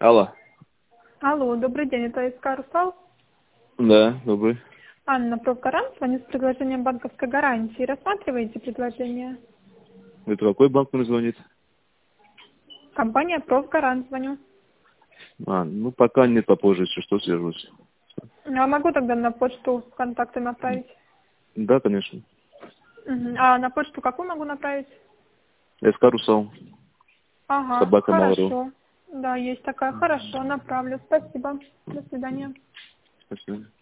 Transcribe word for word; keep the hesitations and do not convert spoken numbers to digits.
Алло. Алло, добрый день, это СК «Русал». Да, добрый. Анна Профгарант, звоню с предложением банковской гарантии. Рассматриваете предложение? Это какой банк мне звонит? Компания Профгарант, звоню. А, ну пока нет, попозже, если что, свяжусь. А могу тогда на почту контакты направить? Да, конечно. Мгм. А на почту какую могу направить? СК «Русал». Ага, Собака Mail.ru. хорошо. Да, есть такая. Хорошо, направлю. Спасибо. До свидания. Спасибо.